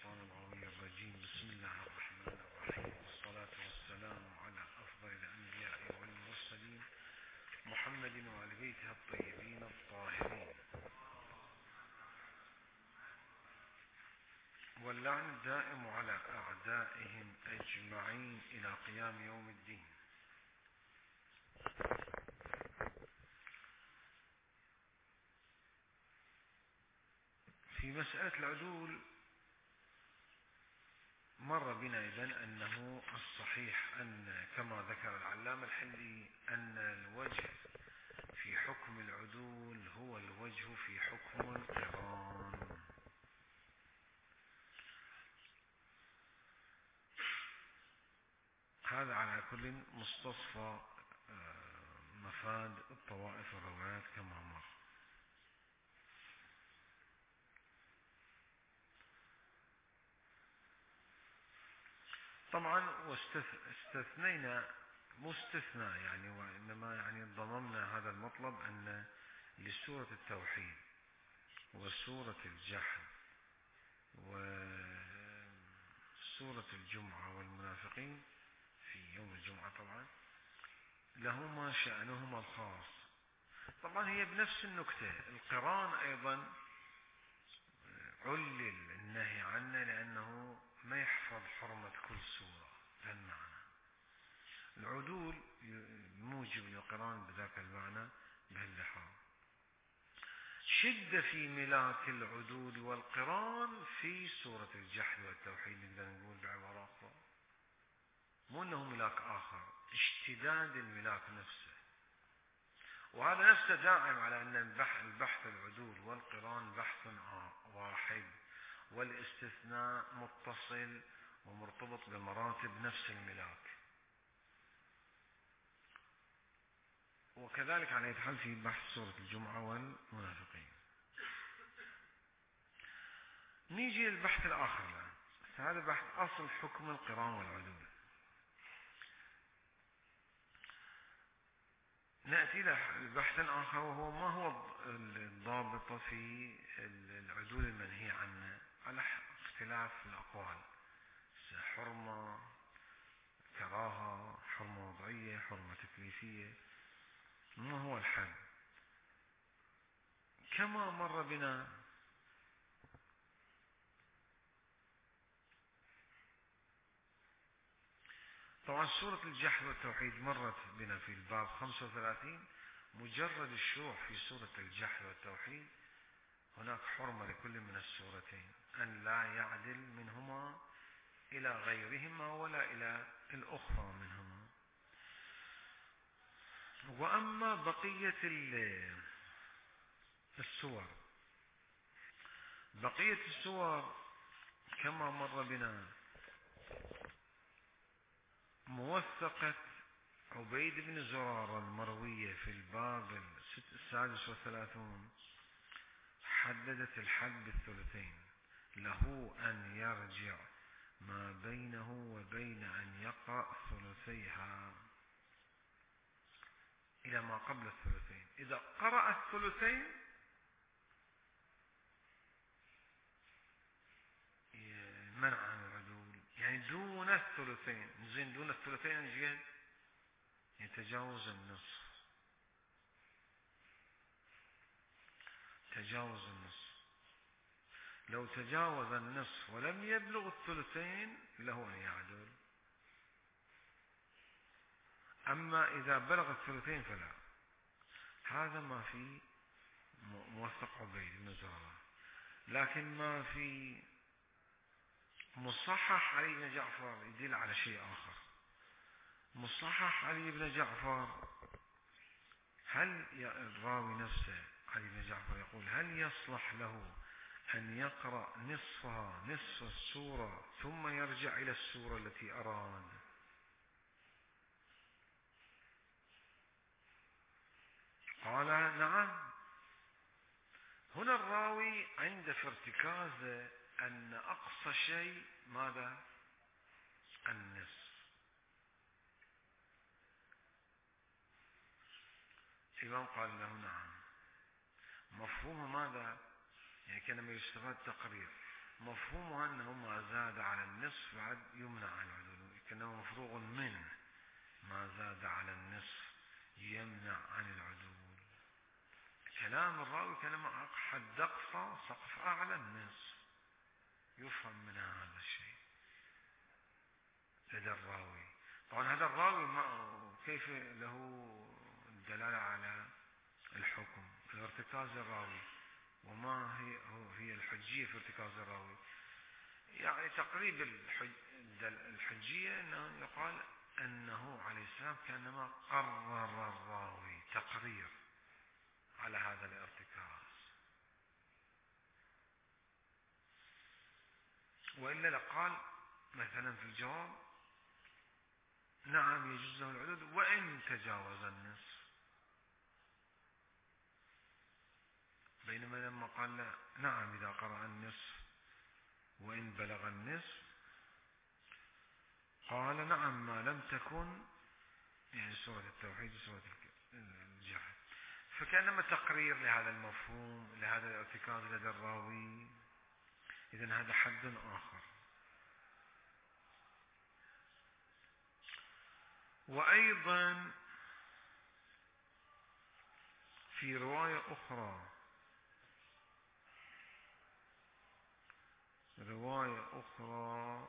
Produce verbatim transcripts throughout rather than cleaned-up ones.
الشيطان العظيم الرجيم. بسم الله الرحمن الرحيم، والصلاة والسلام على أفضل الأنبياء والمرسلين محمد وآل بيته الطيبين الطاهرين، واللعن الدائم على أعدائهم أجمعين إلى قيام يوم الدين. في مسألة العدول مر بنا إذن أنه الصحيح أن كما ذكر العلامة الحلي أن الوجه في حكم العدول هو الوجه في حكم القران. هذا على كل مستصفى مفاد الطوائف الروايات كما مر. طبعا واستثنينا مستثنى يعني، وإنما يعني ضممنا هذا المطلب أن لسورة التوحيد وسورة الجحد وسورة الجمعة والمنافقين في يوم الجمعة طبعا لهما شأنهما الخاص. طبعا هي بنفس النكتة. القران أيضا علل النهي عنه لأنه ما يحفظ حرمة كل سورة بهالمعنى. العدول موجب للقران بذاك المعنى بهاللحاظ. شد في ملاك العدول والقران في سورة الجحد والتوحيد، نقدر نقول بعبارة أخرى مو أنه ملاك آخر، اشتداد الملاك نفسه. وهذا نفسه داعم على أن البحث العدول والقران بحث واحد، والاستثناء متصل ومرتبط بمراتب نفس الملاك. وكذلك على يتحل في بحث سورة الجمعة والمنافقين. نيجي للبحث الآخر الآن. هذا بحث أصل حكم القران والعدول. نأتي إلى البحث الآخر، وهو ما هو الضابط في العدول المنهي عنه على اختلاف الأقوال: حرمة، كراهة، حرمة وضعية، حرمة تكليفية. ما هو الحد؟ كما مر بنا طبعا سورة الجحد والتوحيد مرت بنا في الباب خمسة وثلاثين. مجرد الشروع في سورة الجحد والتوحيد هناك حرمة لكل من السورتين أن لا يعدل منهما إلى غيرهما ولا إلى الأخرى منهما. وأما بقية السور بقية السور كما مر بنا موثقة عبيد بن زرارة المروية في الباب السادس والثلاثون حددت الحد بالثلثين، له أن يرجع ما بينه وبين أن يقرأ ثلثيها إلى ما قبل الثلثين. إذا قرأ الثلثين منع عن العدول، يعني دون الثلثين. زين دون الثلثين نجد يتجاوز النصف، تجاوز النصف. لو تجاوز النصف ولم يبلغ الثلثين له أن يعدل. أما إذا بلغ الثلثين فلا. هذا ما في موثق عبيد بن زرارة. لكن ما في مصحح علي بن جعفر يدل على شيء آخر. مصحح علي بن جعفر، هل الراوي نفسه علي بن جعفر يقول هل يصلح له أن يقرأ نصفها نصف السورة ثم يرجع إلى السورة التي أراد؟ قال نعم. هنا الراوي عند في ارتكازه أن أقصى شيء ماذا؟ النصف. الإمام قال له نعم. مفهوم ماذا؟ يعني كان ما يستفاد تقرير. مفهومها أنه ما زاد على النصف بعد يمنع عن العدول، كأنه مفروغ منه، ما زاد على النصف يمنع عن العدول. كلام الراوي كلام حد أقصى سقف أعلى النصف، يفهم من هذا الشيء لدى الراوي. طبعا هذا الراوي ما كيف له الدلالة على الحكم؟ ارتكاز الراوي. وما هي هي الحجية في ارتكاز الراوي؟ يعني تقريب الحج الحجية أنه يقال أنه عليه السلام كأنما قرر الراوي تقرير على هذا الارتكاز، وإلا لقال مثلا في الجواب نعم يجوز له العدود وإن تجاوز النصف، بينما لما قال لا نعم إذا قرأ النصف وإن بلغ النصف قال نعم ما لم تكن يعني سورة التوحيد وسورة الجحد. فكأنما تقرير لهذا المفهوم، لهذا الارتكاز لدى الراوي. إذن هذا حد آخر. وأيضا في رواية أخرى رواية أخرى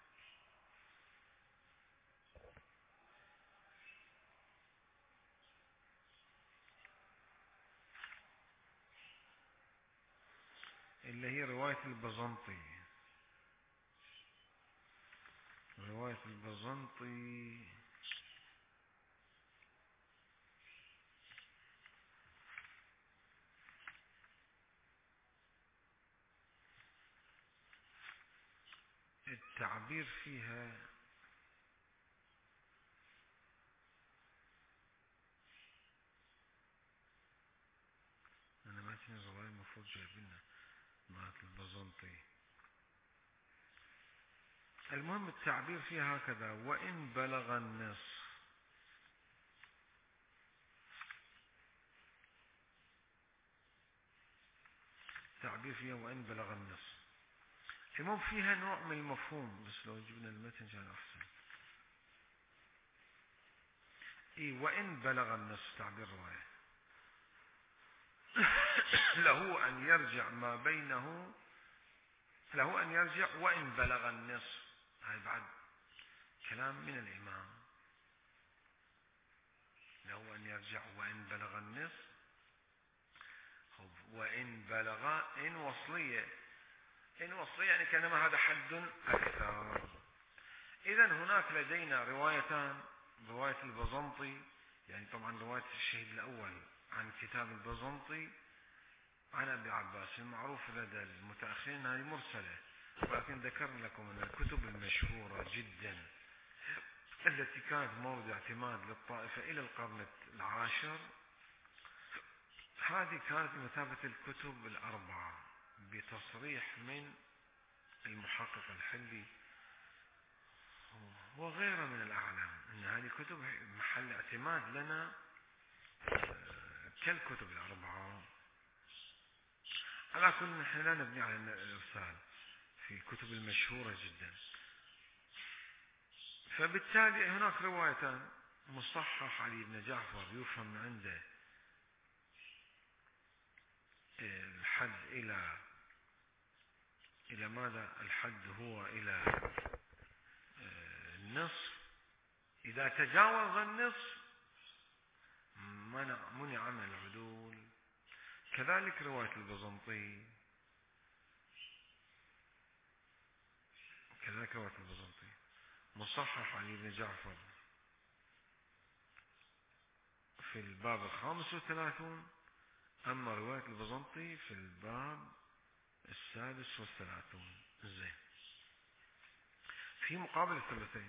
اللي هي رواية البزنطي. رواية البزنطي التعبير فيها أنا ما تني الرواية المفروض جايبينها مع البزنطي. المهم التعبير فيها هكذا وإن بلغ النصف. التعبير فيها وإن بلغ النصف. المهم فيها نوع من المفهوم، بس لو جبنا المتن كان أحسن. إيه وإن بلغ النصف تعبير رواية له أن يرجع ما بينه، له أن يرجع وإن بلغ النصف. هاي بعد كلام من الإمام، له أن يرجع وإن بلغ النصف. وإن بلغ إن وصلية، إن وصلية يعني كأنما هذا حد أكثر. إذن هناك لدينا روايتان، رواية البزنطي يعني طبعا رواية الشهيد الأول عن كتاب البزنطي عن أبي عباس المعروف لدى المتأخرين هذه مرسلة، ولكن ذكر لكم أن الكتب المشهورة جدا التي كانت مورد اعتماد للطائفة إلى القرن العاشر هذه كانت بمثابة الكتب الأربعة، بتصريح من المحقق الحلي وغيره من الأعلام أن هذه كتب محل اعتماد لنا كالكتب الأربعة. على كل نحن لا نبني على الإرسال في الكتب المشهورة جدا. فبالتالي هناك روايتان، مصحح علي بن جعفر يفهم عنده الحد إلى إلى ماذا؟ الحد هو إلى النصف، إذا تجاوز النصف منع منع من العدول. كذلك رواية البزنطي، كذلك رواية البزنطي مصحح علي بن جعفر في الباب الخامس والثلاثون، أما رواية البزنطي في الباب السادس والثلاثون. زين، في مقابل الثلثين.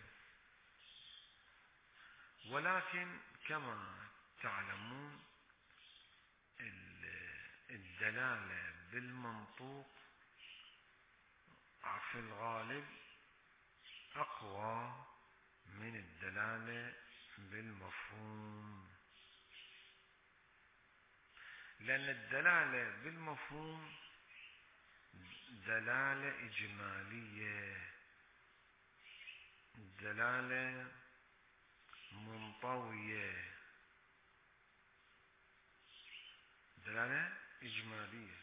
ولكن كما تعلمون الدلالة بالمنطوق في الغالب أقوى من الدلالة بالمفهوم، لأن الدلالة بالمفهوم دلالة إجمالية، دلالة منطوية، دلالة إجمالية.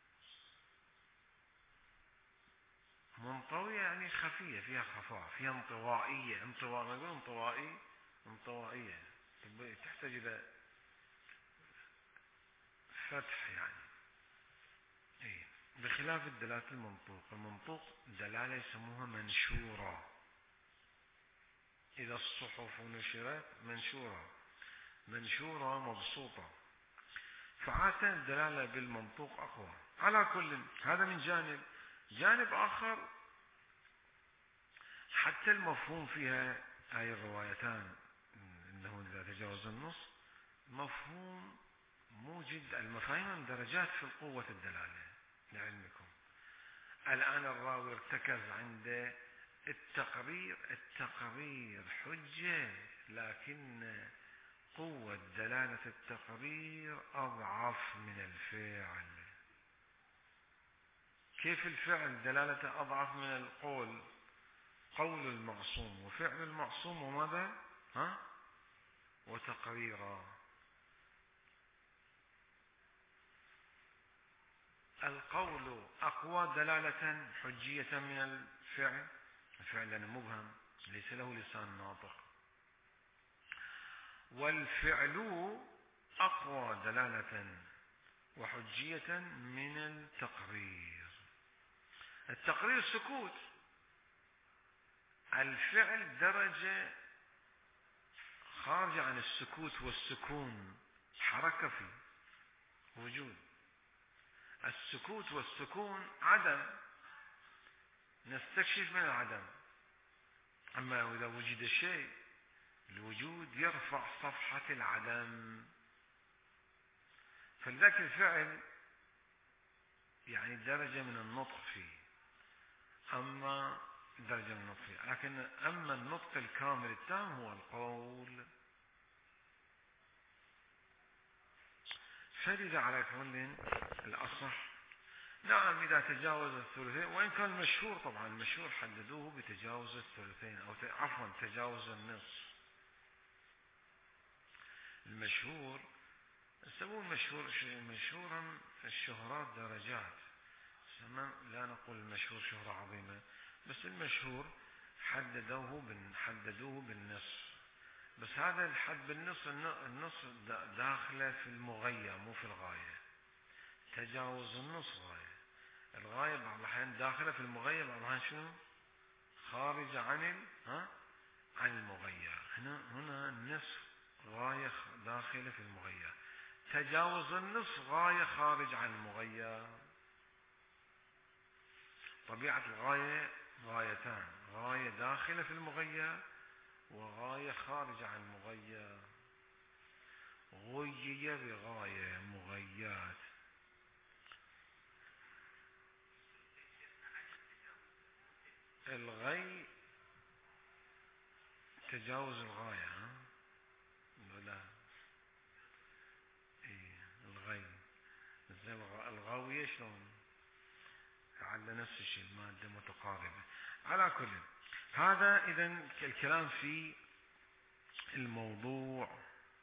منطوية يعني خفية، فيها خفاء، فيها انطوائية، انطواء نقول انطوائي، انطوائية تحتاج إلى فتح يعني. إيه. بخلاف الدلالة المنطوق، المنطوق دلالة يسموها منشورة، إذا الصحف نشرت منشورة، منشورة مبسوطة، فعادة الدلالة بالمنطوق أقوى. على كل هذا من جانب. جانب آخر حتى المفهوم فيها هاي الروايتان إنه إذا تجاوز النص مفهوم موجد، المفاهيم درجات في قوة الدلالة لعلمكم. الآن الراوي ارتكز عند التقرير، التقرير حجة، لكن قوة دلالة التقرير أضعف من الفعل. كيف الفعل دلالته أضعف من القول؟ قول المعصوم وفعل المعصوم وماذا؟ ها؟ وتقريرا. القول أقوى دلالة حجية من الفعل، الفعل لأنه مبهم ليس له لسان ناطق، والفعل أقوى دلالة وحجية من التقرير. التقرير سكوت، الفعل درجة خارجة عن السكوت والسكون، حركة فيه وجود. السكوت والسكون عدم، نستكشف من العدم. أما إذا وجد شيء، الوجود يرفع صفحة العدم. فلذلك الفعل يعني درجة من النطق فيه، أما درجة من النطق فيه، لكن أما النطق الكامل التام هو القول. فلذا على كل الأصح نعم إذا تجاوز الثلثين، وإن كان مشهور طبعا، المشهور حددوه بتجاوز الثلثين أو عفوا تجاوز النصف. المشهور يسمون مشهور مشهورا، الشهرات درجات، لا نقول المشهور شهرة عظيمة، بس المشهور حددوه حددوه بالنصف. بس هذا الحد بالنصف، النصف داخله في المغية مو في الغاية. تجاوز النصف غاية، الغاية بعض الأحيان داخلة في المغية، بعض الأحيان شنو؟ خارج عن ها عن المغية. هنا هنا النصف غاية داخلة في المغية، تجاوز النصف غاية خارج عن المغية. طبيعة الغاية غايتان، غاية داخلة في المغية وغاية خارجة عن المغية. غية بغاية مغيات. الغي تجاوز الغاية، ها؟ لا ايه الغي زي الغاوية شلون؟ على نفس الشيء، مادة متقاربة. على كل هذا إذن الكلام في الموضوع.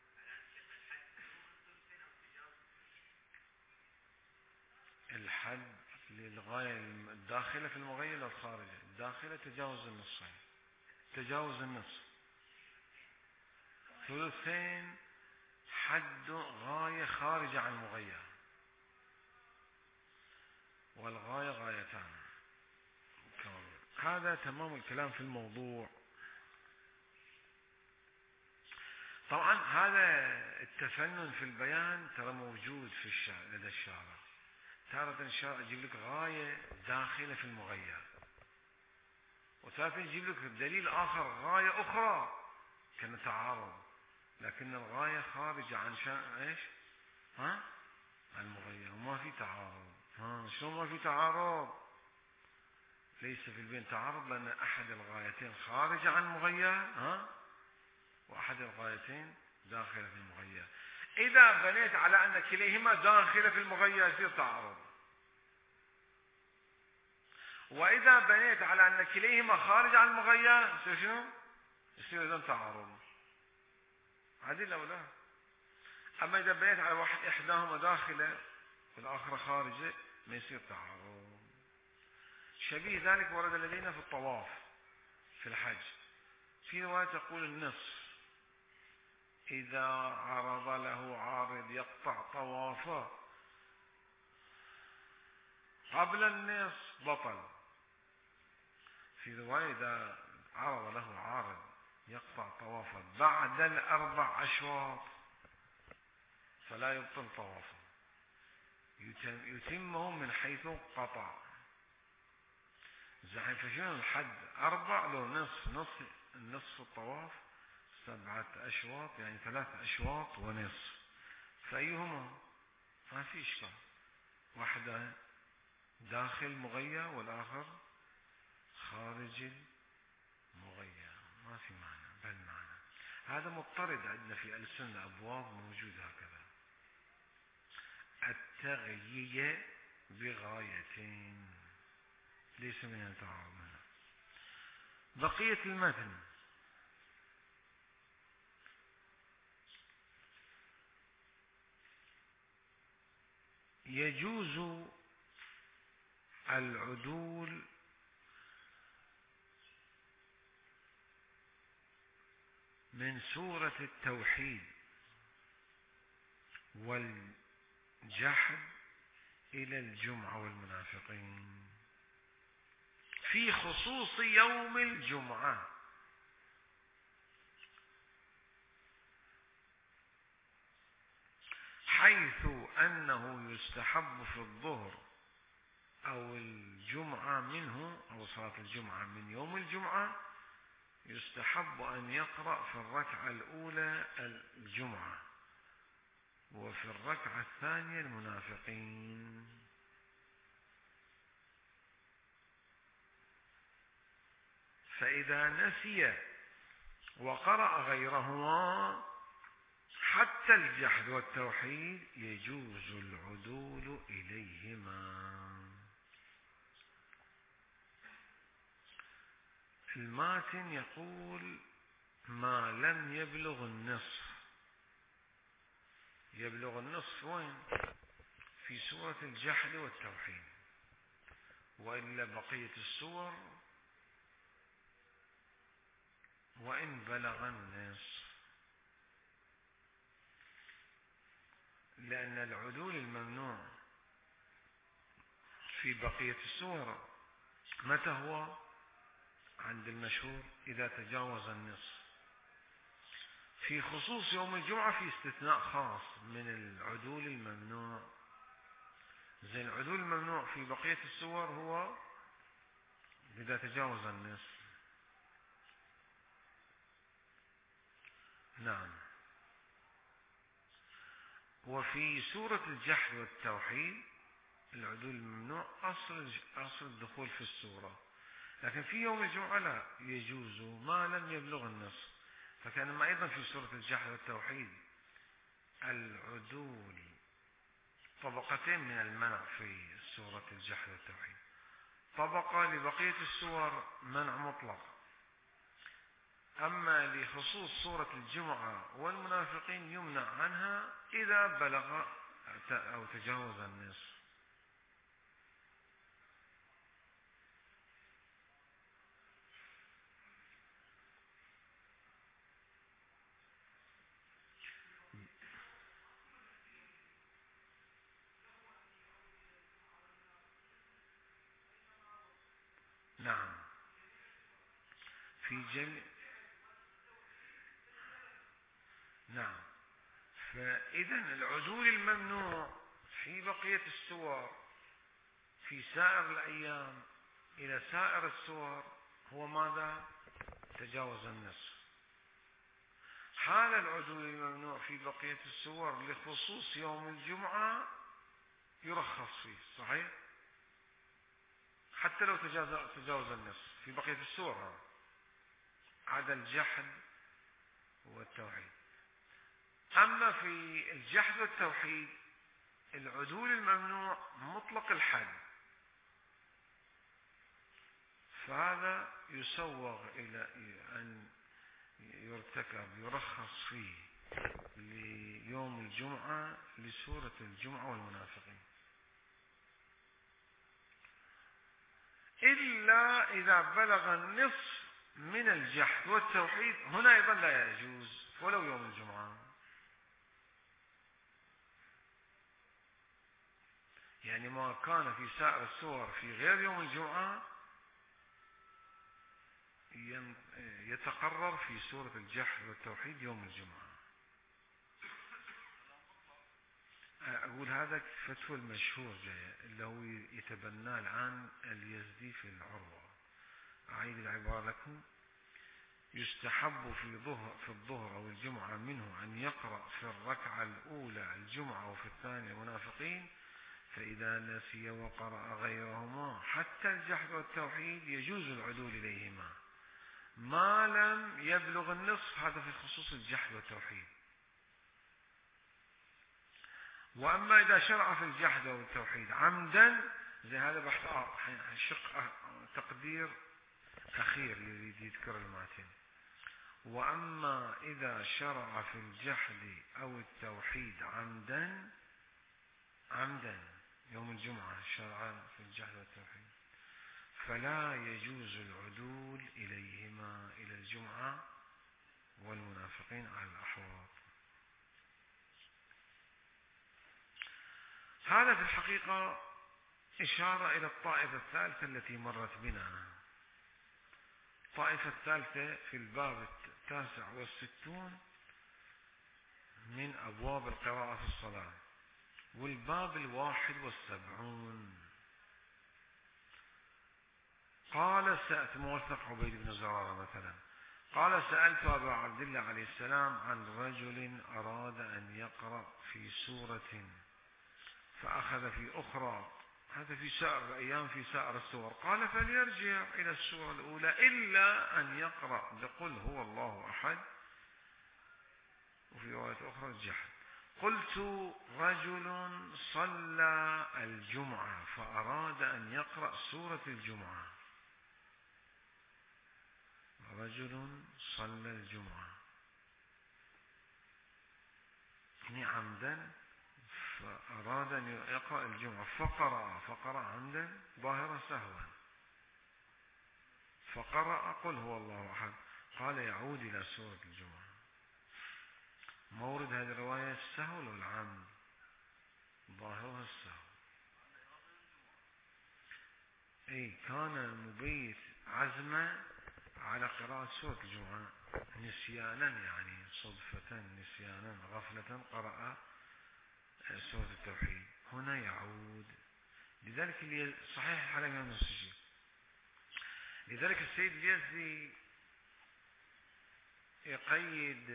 الحد للغاية الداخلة في المغية ولا الخارجة؟ الداخلة تجاوز النصين، تجاوز النصف. ثلثين حد غاية خارجة عن المغية، والغاية غايتان. هذا تمام الكلام في الموضوع. طبعا هذا التفنن في البيان ترى موجود في الشارع لدى الشارع. تارة الشارع يجيب لك غاية داخلة في المغير، وتارة يجيب لك دليل آخر غاية أخرى كان تعارض، لكن الغاية خارجة عن شان ايش؟ ها؟ عن المغير، وما في تعارض. ها شلون ما في تعارض؟ ليس في البين تعارض، لأن أحد الغايتين خارجة عن المغير، ها؟ وأحد الغايتين داخلة في المغير. إذا بنيت على أن كليهما داخلة في المغير يصير تعارض. وإذا بنيت على أن كليهما خارج عن المغية يصير شنو؟ يصير إذن تعارض. عدل أو لا؟ أما إذا بنيت على واحد إحداهما داخلة والآخرة خارجة ما يصير تعارض. شبيه ذلك ورد لدينا في الطواف في الحج، في رواية تقول النصف إذا عرض له عارض يقطع طوافه قبل النصف بطل. في رواية إذا عرض له عارض يقطع طوافه بعد الأربع أشواط فلا يبطل طوافه، يتمه من حيث قطع. زين فشنو الحد؟ أربع لو نصف، نصف النصف الطواف سبعة أشواط يعني ثلاث أشواط ونصف، فأيهما؟ ما في إشكال، واحدة داخل مغية والآخر خارج المغية، ما في معنى بل معنى. هذا مضطرد عندنا في السنة أبواب موجود هكذا. التغيية بغايتين ليس من التعارض. بقية المتن يجوز العدول من سورة التوحيد والجحد إلى الجمعة والمنافقين في خصوص يوم الجمعة، حيث أنه يستحب في الظهر أو الجمعة منه أو صلاة الجمعة من يوم الجمعة يستحب أن يقرأ في الركعة الأولى الجمعة وفي الركعة الثانية المنافقين. فإذا نسي وقرأ غيرهما حتى الجحد والتوحيد يجوز العدول إليهما. الماتن يقول ما لم يبلغ النصف. يبلغ النصف وين؟ في سورة الجحد والتوحيد، وإلا بقية السور وإن بلغ النصف، لأن العدول الممنوع في بقية السور متى هو؟ عند المشهور إذا تجاوز النصف. في خصوص يوم الجمعة في استثناء خاص من العدول الممنوع. زين العدول الممنوع في بقية السور هو إذا تجاوز النصف. نعم. وفي سورة الجحد والتوحيد العدول الممنوع أصل أصل الدخول في السورة، لكن في يوم الجمعة لا يجوز ما لم يبلغ النصف. فكانما أيضا في سورة الجحد والتوحيد العدول طبقتين من المنع في سورة الجحد والتوحيد، طبقة لبقية السور منع مطلق، أما لخصوص سورة الجمعة والمنافقين يمنع عنها إذا بلغ أو تجاوز النصف. نعم. في جميع نعم. فإذا العدول الممنوع في بقية السور في سائر الأيام إلى سائر السور هو ماذا؟ تجاوز النصف. حال العدول الممنوع في بقية السور لخصوص يوم الجمعة يرخص فيه، صحيح؟ حتى لو تجاوز النصف في بقية السور عدا الجحد والتوحيد. أما في الجحد والتوحيد العدول الممنوع مطلق الحد، فهذا يسوغ إلى أن يرتكب يرخص فيه ليوم الجمعة لسورة الجمعة والمنافقين، إلا إذا بلغ النصف من الجحد والتوحيد، هنا أيضا لا يجوز ولو يوم الجمعة. يعني ما كان في سائر السور في غير يوم الجمعة يتقرر في سورة الجحد والتوحيد يوم الجمعة. أقول هذا فتوى المشهور جاي اللي هو يتبناه الآن اليزدي في العروة. أعيد العبارة لكم: يستحب في ظهر في الظهر أو الجمعة منه أن يقرأ في الركعة الأولى الجمعة وفي الثانية المنافقين، فإذا نسي وقرأ غيرهما حتى الجحد والتوحيد يجوز العدول إليهما ما لم يبلغ النصف. هذا في خصوص الجحد والتوحيد. وأما إذا شرع في الجحد والتوحيد عمدا، زي هذا بحث شق تقدير أخير يريد يذكر الماتن. وأما إذا شرع في الجحد أو التوحيد عمدا عمدا يوم الجمعة شرع في الجحد والتوحيد، فلا يجوز العدول إليهما إلى الجمعة والمنافقين على الأحواض. هذا في الحقيقة إشارة إلى الطائفة الثالثة التي مرت بنا. الطائفة الثالثة في الباب التاسع والستون من أبواب القراءة في الصلاة، والباب الواحد والسبعون. قال سألت موثق عبيد بن زرارة مثلا، قال سألت أبا عبد الله عليه السلام عن رجل أراد أن يقرأ في سورة فأخذ في أخرى، هذا في سائر الأيام في سائر السور، قال فليرجع إلى السورة الأولى إلا أن يقرأ بقل هو الله أحد، وفي رواية أخرى الجحد. قلت رجل صلى الجمعة فأراد أن يقرأ سورة الجمعة، رجل صلى الجمعة يعني عمدا فأراد أن يقرأ الجمعة فقرأ فقرأ عمدا ظاهرا سهوا، فقرأ قل هو الله أحد، قال يعود إلى سورة الجمعة. مورد هذه الرواية السهو والعمد، ظاهرها السهو. أي كان مبيت عزمه على قراءة سورة الجمعة نسيانا، يعني صدفة نسيانا غفلة قرأ سورة التوحيد، هنا يعود. لذلك اللي صحيح الحلقة من السجين. لذلك السيد اليزدي يقيد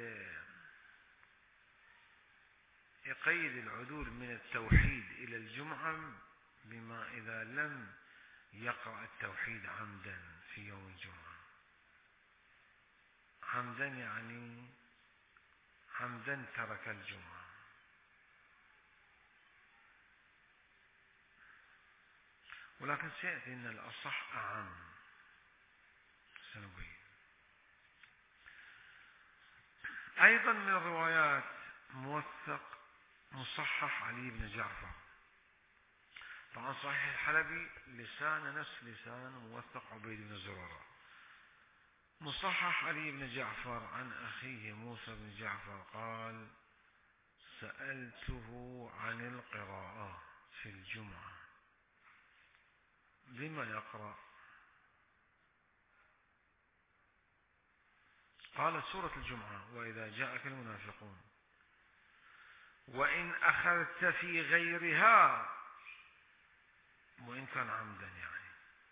يقيد العدول من التوحيد إلى الجمعة بما إذا لم يقرأ التوحيد عمدا في يوم الجمعة. عمدا يعني عمدا ترك الجمعة. ولكن سيأتي أن الأصح أعم سنبين. أيضا من الروايات موثق مصحح علي بن جعفر، طبعا صحيح الحلبي لسان نفس لسان موثق عبيد بن زرارة. مصحح علي بن جعفر عن أخيه موسى بن جعفر قال سألته عن القراءة في الجمعة بما يقرأ، قال سورة الجمعة وإذا جاءك المنافقون، وإن أخذت في غيرها، وإن كان عمدا يعني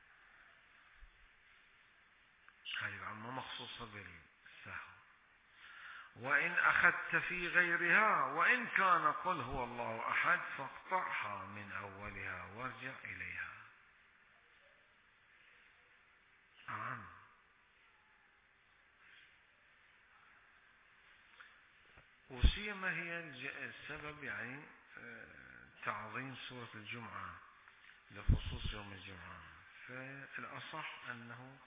هذه العمة مخصوصة بالسهو، وإن أخذت في غيرها وإن كان قل هو الله أحد فاقطعها من أولها وارجع إليها. عام. وسيما هي السبب يعني تعظيم سورة الجمعة لخصوص يوم الجمعة، فالأصل الأصح أنه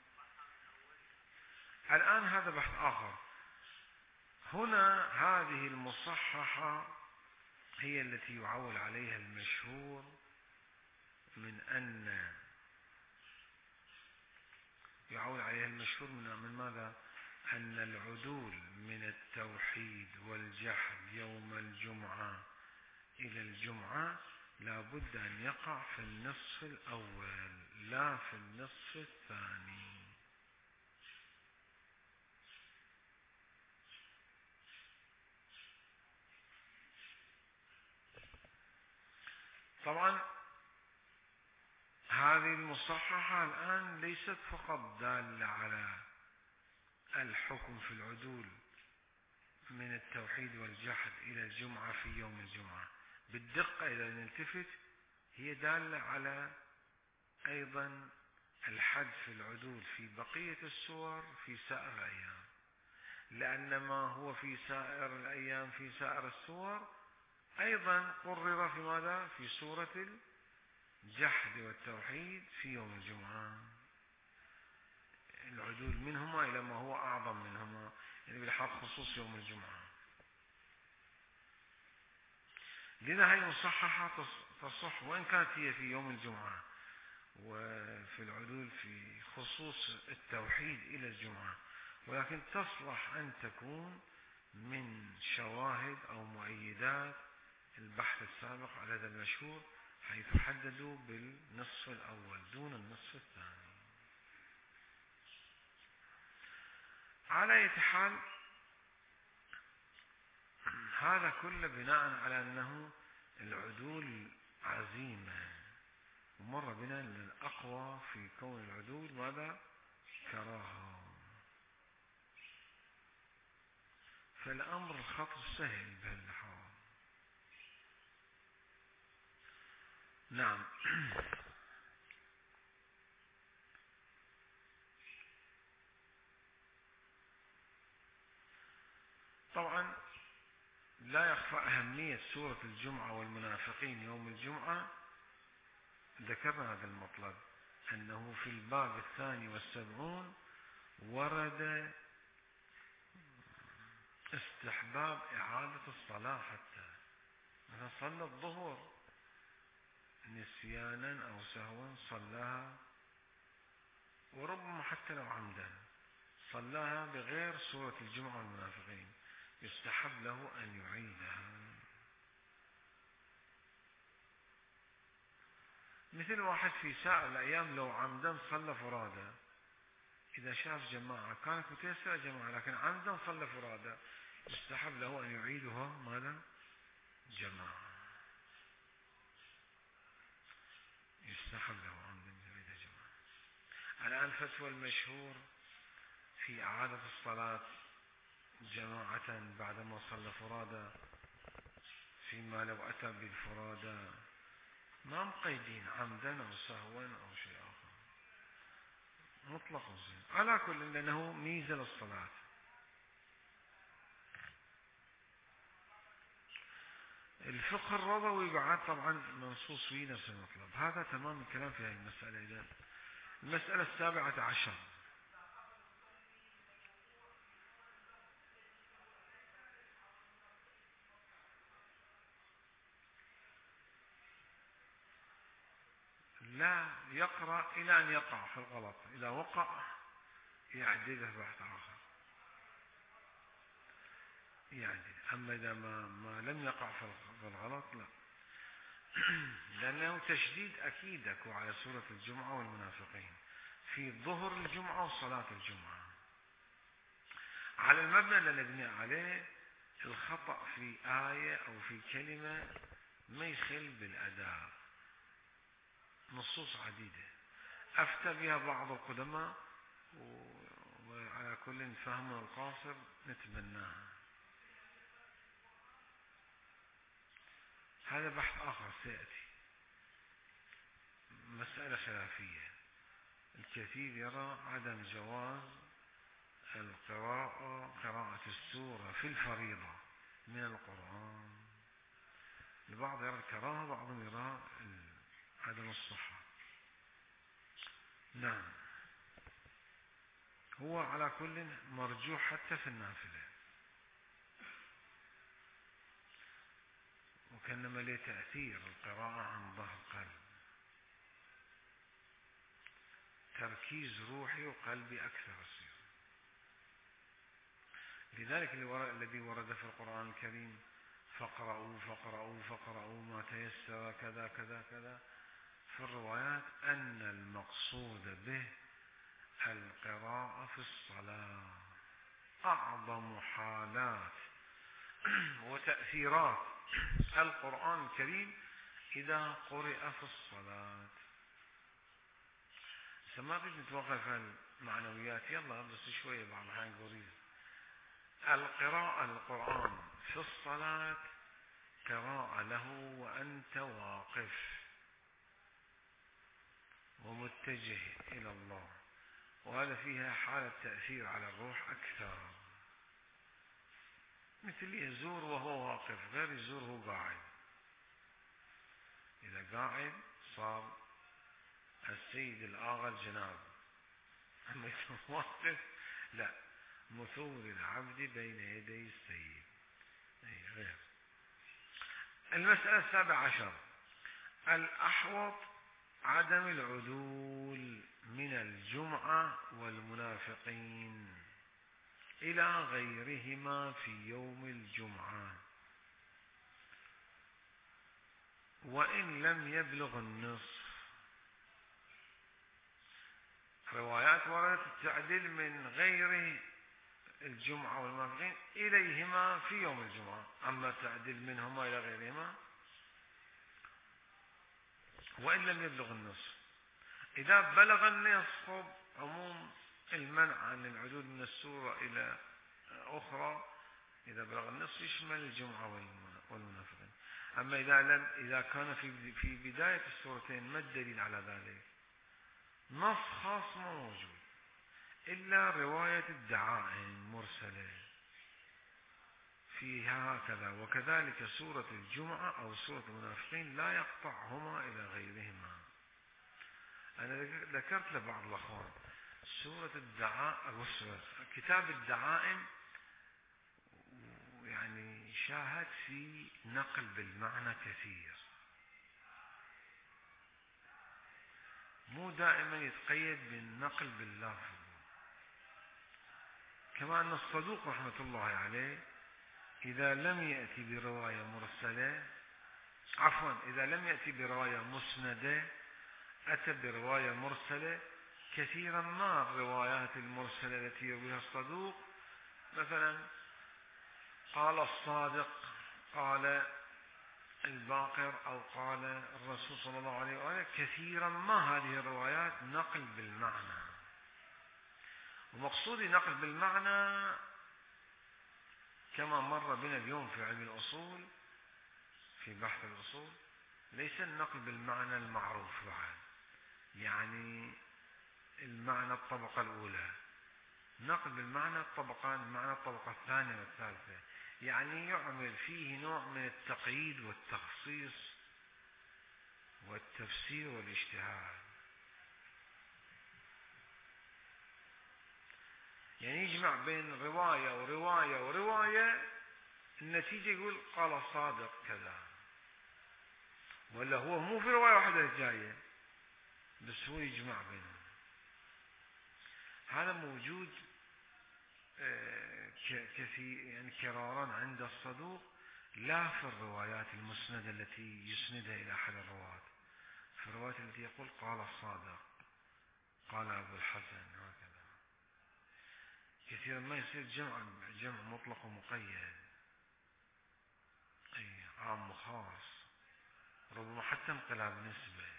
الآن هذا بحث آخر. هنا هذه المصححة هي التي يعول عليها المشهور من أن يعول عليها المشهور من من ماذا؟ أن العدول من التوحيد والجحد يوم الجمعة إلى الجمعة لا بد أن يقع في النصف الأول لا في النصف الثاني. طبعا هذه المصححة الآن ليست فقط دالة على الحكم في العدول من التوحيد والجحد إلى الجمعة في يوم الجمعة، بالدقة إذا نلتفت هي دالة على أيضا الحد في العدول في بقية السور في سائر الأيام، لأن ما هو في سائر الأيام في سائر السور أيضا قرر في ماذا؟ في سورة الجحد والتوحيد في يوم الجمعة، العدول منهما إلى ما هو أعظم منهما، يعني بالحق خصوص يوم الجمعة. لذا هي المصححة تصح وإن كانت هي في يوم الجمعة وفي العدول في خصوص التوحيد إلى الجمعة، ولكن تصلح أن تكون من شواهد أو مؤيدات البحث السابق على هذا المشهور، حيث حددوا بالنصف الأول دون النصف الثاني. على أي حال هذا كله بناء على أنه العدول عزيمة، ومر بنا للأقوى في كون العدول ماذا؟ كراهة. فالأمر الخطر سهل بهالحال. نعم. طبعا لا يخفى أهمية سورة الجمعة والمنافقين يوم الجمعة. ذكرنا هذا المطلب أنه في الباب الثاني والسبعون ورد استحباب إعادة الصلاة، حتى مثلا صلى الظهر نسيانا أو سهوا صلاها، وربما حتى لو عمدا صلاها بغير سورة الجمعة والمنافقين يستحب له أن يعيدها. مثل واحد في سائر الأيام لو عمدا صلى فرادى، إذا شاف جماعة كانت متيسرة جماعة لكن عمدا صلى فرادى يستحب له أن يعيدها ماذا؟ جماعة. يستحب له عمدا يعيدها جماعة. الآن الفتوى المشهور في إعادة الصلاة جماعة بعدما صلى فرادى، فيما لو أتى بالفرادى ما مقيدين عمدا أو سهوا أو شيء آخر، مطلق الزين على كل، لأنه ميزة للصلاة. الفقه الرضوي بعد طبعا منصوص فيه نفس المطلب. هذا تمام الكلام في هذه المسألة. إذا المسألة السابعة عشر، لا يقرأ إلى أن يقع في الغلط، إذا وقع يعدله بحث آخر يعدل، أما إذا ما, ما لم يقع في الغلط لا. لأنه تشديد أكيد أكو على سورة الجمعة والمنافقين في ظهر الجمعة وصلاة الجمعة، على المبنى اللي نبني عليه الخطأ في آية أو في كلمة ما يخل بالأداء. نصوص عديدة أفتى بها بعض القدماء، وعلى كل فهم القاصر نتبناها. هذا بحث آخر سيأتي، مسألة خلافية. الكثير يرى عدم جواز القراءة قراءة السورة في الفريضة من القرآن، البعض يرى الكراهة، بعضهم يرى عدم الصحة. نعم. هو على كل مرجوح حتى في النافلة، وكأنما له تأثير القراءة عن ظهر قلب، تركيز روحي وقلبي أكثر يصير. لذلك الذي ورد في القرآن الكريم فاقرأوا فاقرأوا فاقرأوا ما تيسر كذا كذا كذا، في الروايات أن المقصود به القراءة في الصلاة. أعظم حالات وتأثيرات القرآن الكريم إذا قرئ في الصلاة. ما بدي نتوقف عن المعنويات، يلا بس شوية بعض الأحيان قريب. القراءة القرآن في الصلاة قراءة له وأنت واقف ومتجه إلى الله، وهذا فيها حالة تأثير على الروح أكثر. مثل يزور وهو واقف غير يزور وهو قاعد. إذا قاعد صار السيد الآغا الجناب، أما يكون واقف لا، مثور العبد بين يدي السيد. أي غير. المسألة السابعة عشر: الأحوط عدم العدول من الجمعة والمنافقين إلى غيرهما في يوم الجمعة وإن لم يبلغ النصف. روايات وردت التعديل من غير الجمعة والمنافقين إليهما في يوم الجمعة، أما التعديل منهما إلى غيرهما وإن لم يبلغ النصف. إذا بلغ النصف عموم المنع عن العدول من السورة إلى أخرى، إذا بلغ النصف يشمل الجمعة والمنافقين. أما إذا لم إذا كان في في بداية السورتين ما الدليل على ذلك؟ نص خاص ما موجود إلا رواية الدعائم مرسلة فيها هكذا، وكذلك سورة الجمعة أو سورة المنافقين لا يقطعهما إلى غيرهما. أنا ذكرت لبعض الأخوان سورة الدعائم، كتاب الدعائم يعني شاهد في نقل بالمعنى كثير، مو دائما يتقيد بالنقل باللفظ. كما أن الصدوق رحمة الله عليه إذا لم يأتي برواية مرسلة، عفوا إذا لم يأتي برواية مسندة أتى برواية مرسلة. كثيرا ما الروايات المرسلة التي يرويها الصدوق مثلا قال الصادق قال الباقر أو قال الرسول صلى الله عليه وآله، كثيرا ما هذه الروايات نقل بالمعنى. ومقصودي نقل بالمعنى كما مر بنا اليوم في علم الأصول في بحث الأصول، ليس النقل بالمعنى المعروف بعد، يعني المعنى الطبقة الأولى. نقل بالمعنى الطبقان، المعنى الطبقة الثانية والثالثة، يعني يعمل فيه نوع من التقييد والتخصيص والتفسير والاجتهاد. يعني يجمع بين رواية ورواية ورواية، النتيجة يقول قال الصادق كذا، ولا هو مو في رواية واحدة جاية بس هو يجمع بينهم. هذا موجود كثير يعني كرارا عند الصدوق، لا في الروايات المسندة التي يسندها إلى أحد الرواة، في الروايات التي يقول قال الصادق قال أبو الحسن هكذا. كثيرا ما يصير جمع جمع مطلق ومقيد، أي عام وخاص، ربما حتى انقلاب نسبة.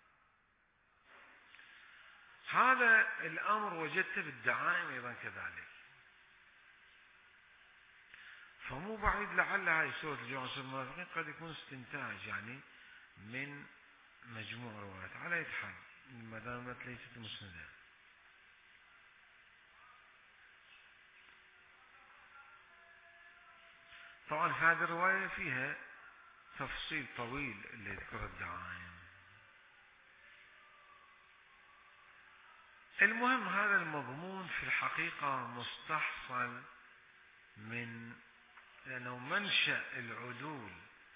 هذا الأمر وجدته بالدعائم أيضا كذلك. فمو بعيد لعل هاي سورة الجمعة وسورة المنافقين قد يكون استنتاج يعني من مجموع روايات على أي حال ما دامت ليست مسندة. طبعا في هذه الرواية فيها تفصيل طويل اللي يذكر الدعائم. المهم هذا المضمون في الحقيقة مستحصل من، لأنه منشأ العدول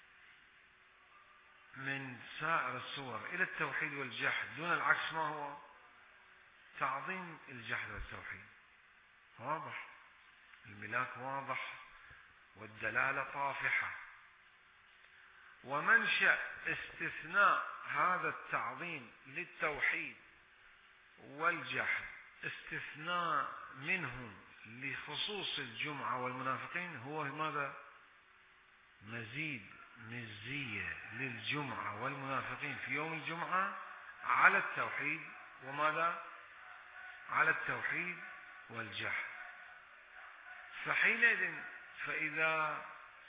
من سائر الصور إلى التوحيد والجحد دون العكس ما هو؟ تعظيم الجحد والتوحيد. واضح، الملاك واضح والدلالة طافحة. ومنشأ استثناء هذا التعظيم للتوحيد والجحد استثناء منه لخصوص الجمعة والمنافقين هو ماذا؟ مزيد مزية للجمعة والمنافقين في يوم الجمعة على التوحيد وماذا؟ على التوحيد والجحد. فحينئذ فإذا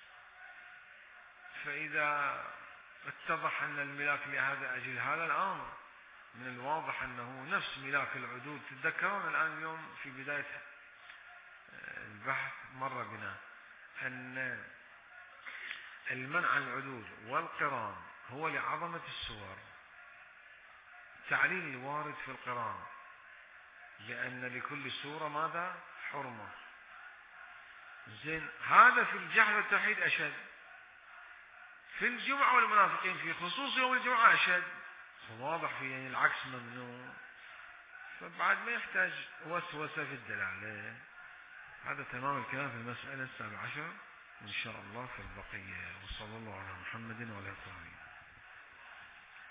فإذا اتضح أن الملاك لهذا أجل هذا الأمر من الواضح أنه نفس ملاك العدول. تتذكرون الآن اليوم في بداية البحث مر بنا أن المنع عن العدول والقران هو لعظمة السور، تعليل الوارد في القران لأن لكل سورة ماذا؟ حرمة. زين، هذا في الجحد والتوحيد أشد، في الجمعة والمنافقين في خصوص يوم الجمعة أشد. واضح في يعني العكس ممنوع، فبعد ما يحتاج وسوسة في الدلالة. هذا تمام الكلام في المسألة السابعة عشر إن شاء الله في البقية. وصلى الله على محمد وعلى آله وصحبه.